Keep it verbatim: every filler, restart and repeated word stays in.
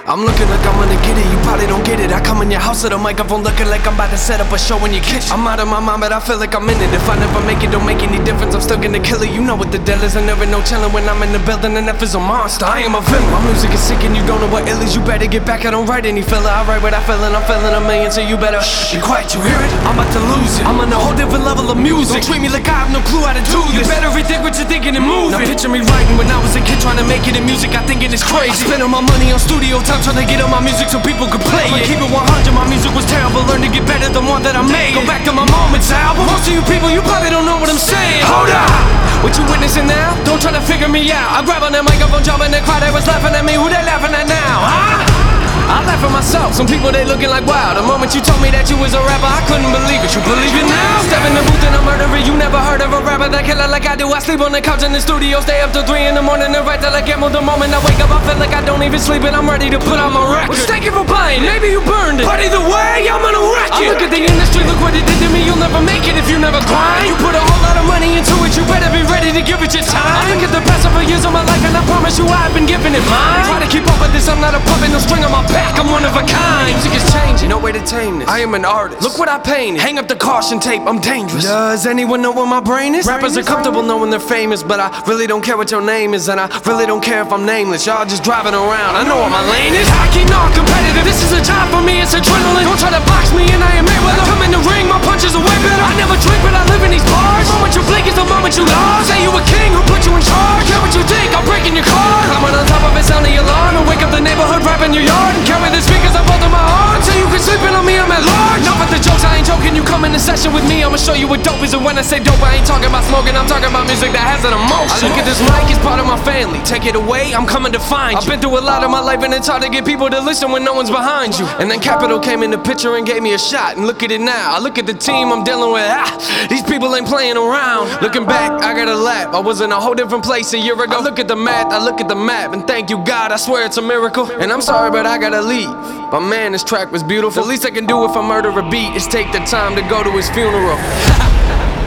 I'm looking like I'm gonna get it, you probably don't get it. I come in your house with a microphone looking like I'm about to set up a show in your kitchen. I'm out of my mind, but I feel like I'm in it. If I never make it, don't make any difference, I'm still gonna kill it. You know what the deal is, I never know chillin' when I'm in the building. And F is a monster, I am a villain. My music is sick and you don't know what ill is. You better get back, I don't write any filler. I write what I feel and I'm feeling a million, so you better shh, be quiet, you hear it? I'm about to lose it, I'm on a whole different level of music. Don't treat me like I have no clue how to do this. You better rethink what you're thinking and move it. Now picture me writing when I was a kid trying to make it in music. I think it is crazy. I spend all my money on studio time trying to get on my music so people could play I'ma it. Keep it one hundred, my music was terrible. Learn to get better the more that I made. Go back to my Moments album. Most of you people, you probably don't know what I'm saying. Hold up, what you witnessing now? Don't try to figure me out. I grab on that microphone, jump in the crowd, they was laughing at me. Who they laughing at now, huh? I laugh at myself, some people they looking like wow. The moment you told me that you was a rapper, I couldn't believe it. You believe it now? Step in the booth and I'm murdering. You never heard of a rapper that killer like I do. I sleep on the couch in the studio, stay up till three in the morning and write till I get more. The moment I wake up, I feel like I don't even sleep and I'm ready to put out my record. Well, thank you for buying, maybe you burned it, but either way, I'm gonna wreck it. I look at the industry, look what it did to me. You'll never make it if you never grind. You put a whole lot of money into it, you better be ready to give it your time. I look at the past several years of my life and I promise you I've been giving it mine. Try to keep up with this, I'm not a puppet, no string on my back, I'm one of a kind. Music is changing, no way to tame this. I am an artist, look what I painted. Hang up the caution tape, I'm dangerous. Does anyone know where my brain is? Rappers are comfortable knowing they're famous, but I really don't care what your name is. And I really don't care if I'm nameless. Y'all just driving around, I know what my lane is. Hockey, not competitive, this is a job for me, it's adrenaline. Don't try to box me and I am Mayweather. I come in the ring, my punches are way better. I never drink but I live in these bars. The moment you blink is the moment you lost. Say you a king, who put you in charge? Care what you think, I'm breaking your car. Climbing on top of it, sound the alarm. And wake up the neighborhood, rap in your yard. And carry the speakers up both of my arms, so you can sleep in on me, I'm at large. No, but the jokes, I ain't joking. You come in the session with me, I'ma show you what dope is. And when I say dope, I ain't talking about smoking, I'm talking about music that has an emotion. I look at this mic, it's part of my family. Take it away, I'm coming to find you. I've been through a lot of my life and it's hard to get people to listen when no one's behind you. And then Capital came in the picture and gave me a shot. And look at it now, I look at the team I'm dealing with. Ah, these people ain't playing around. Looking back, I got a lap. I was in a whole different place a year ago. I look at the math, I look at the map, and thank you God, I swear it's a miracle. And I'm sorry, but I gotta leave. But man, this track was beautiful. The least I can do if I murder a beat is take the time to go to his funeral.